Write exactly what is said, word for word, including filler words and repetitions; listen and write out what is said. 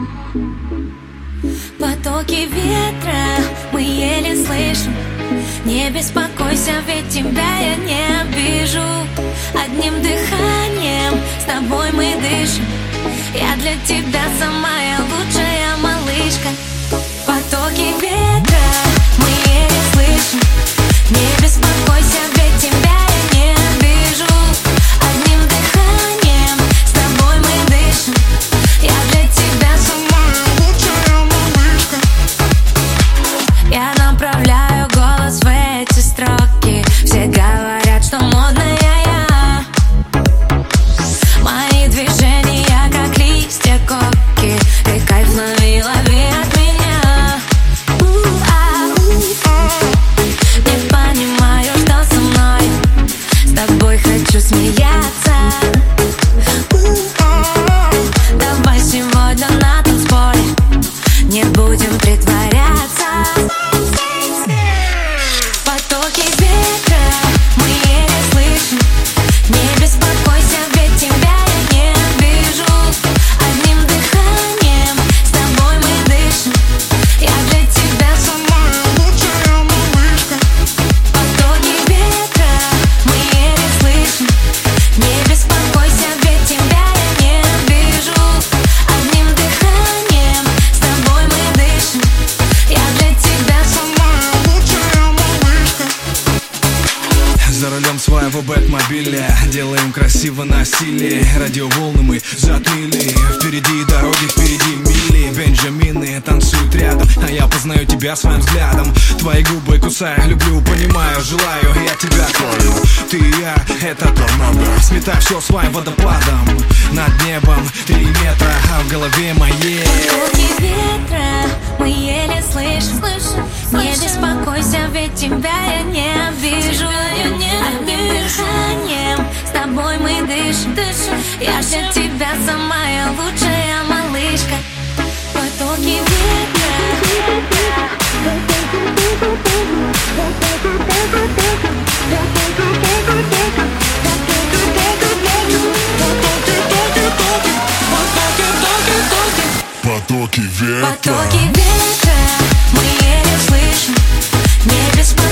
Потоки ветра мы еле слышим. Не беспокойся, ведь тебя я не обижу. Одним дыханием с тобой мы дышим. Я для тебя самая лучшая малышка. Потоки ветра мы еле слышим. Не беспокойся, ведь тебя я не обижу. Одним дыханием с тобой мы дышим. Я для тебя самая лучшая малышка. Я направляю голос в эти строки. Все говорят, что модная я. Мои движения как листья коки. И кайф лови, лови от меня. Не понимаю, что со мной. С тобой хочу смеяться. Давай сегодня на танцполе не будем притворяться. Потоки ветра мы еле слышим. Не беспокойся, ведь тебя я не обижу. Одним дыханием с тобой мы дышим. Я для тебя самая лучшая малышка. Потоки ветра мы еле слышим. Не беспокойся, ведь тебя я не обижу. Одним дыханием с тобой мы дышим. Я для тебя самая лучшая малышка. За рулем своего бэтмобиля делаем красиво насилие. Радиоволны мы затмили. Впереди дороги, впереди мили. Бенджамины танцуют рядом, а я познаю тебя своим взглядом. Твои губы кусаю, люблю, понимаю, желаю. Я тебя крою, ты и я, это торнадо. Сметай все своим водопадом. Над небом три метра, а в голове моей Потоки ветра мы еле слышим. Не беспокойся, ведь тебя я не обижу. Одним дыханием с тобой мы дышим. Я для тебя самая лучшая малышка. Потоки ветра. Потоки ветра. Потоки ветра мы еле слышим. Не беспокойся.